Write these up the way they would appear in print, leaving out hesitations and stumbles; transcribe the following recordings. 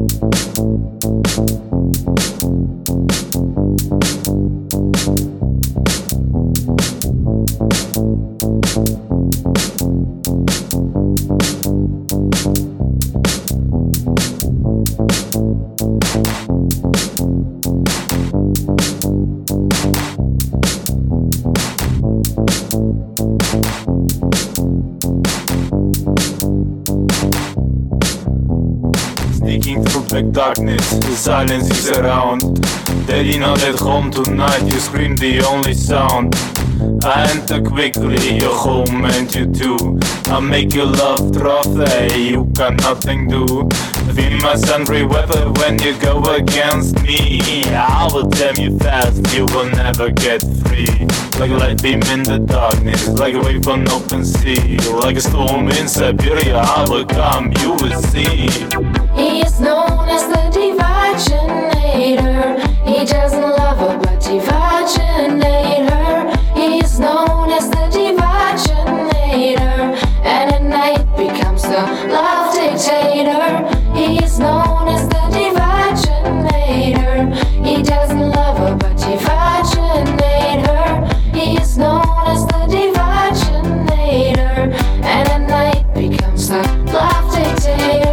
Sneaking through black darkness, the silence is around. Daddy not at home tonight, you scream the only sound. I enter quickly, your home and you too. I make you love trophy, you can nothing do. Feel my sundry weapon when you go against me. I will damn you fast, you will never get free. Like a light beam in the darkness, like a wave on open sea. Like a storm in Siberia, I will come, you will see. He is known as the divaginator. He doesn't love her but divaginate her. He is known as the divaginator, and at night becomes the love dictator. He is known as the divaginator. He doesn't love her but divaginate her. He is known as the divaginator, and at night becomes the love dictator.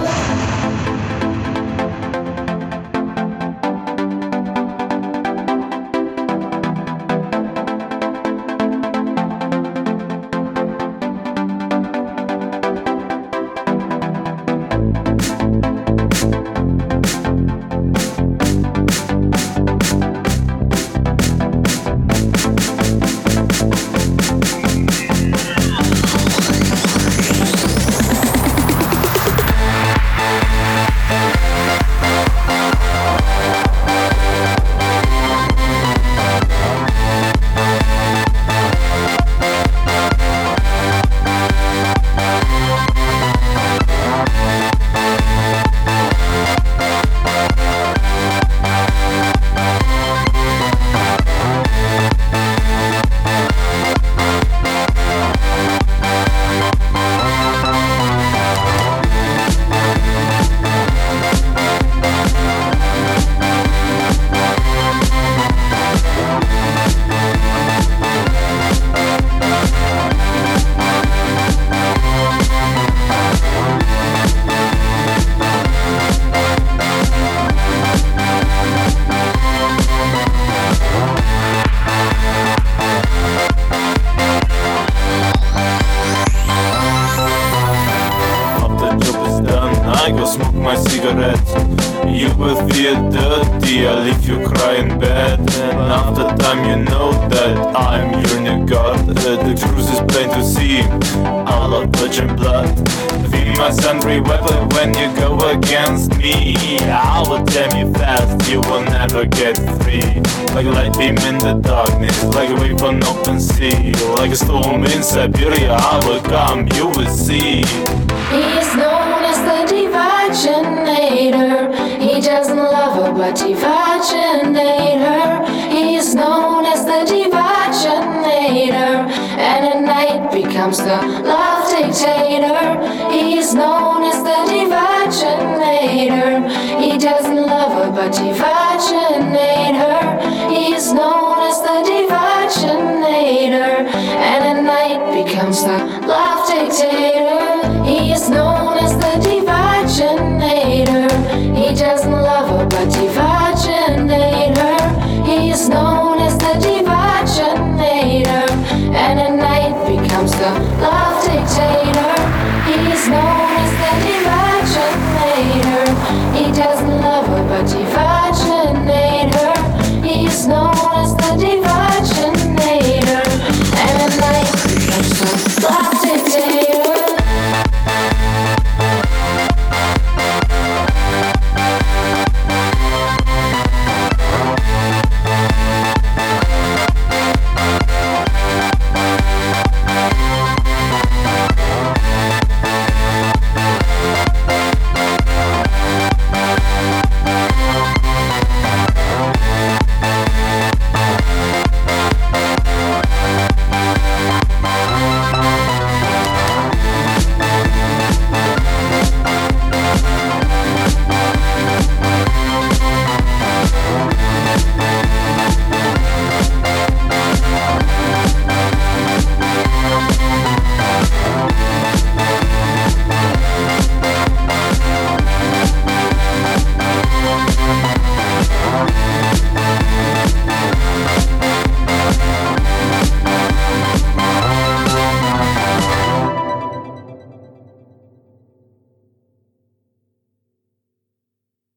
I go smoke my cigarette. You will feel dirty, I leave you cry in bed. And after time you know that I'm your new god. The truth is plain to see, all of virgin blood. Feel my sundry weapon when you go against me. I will damn you fast, you will never get free. Like a light beam in the darkness, like a wave on open sea. Like a storm in Siberia, I will come, you will see. He is known as the divaginator. He doesn't love her but divaginate her. He is known as the divaginator, and at night becomes the love dictator. He is known as the divaginator. He doesn't love her but divaginate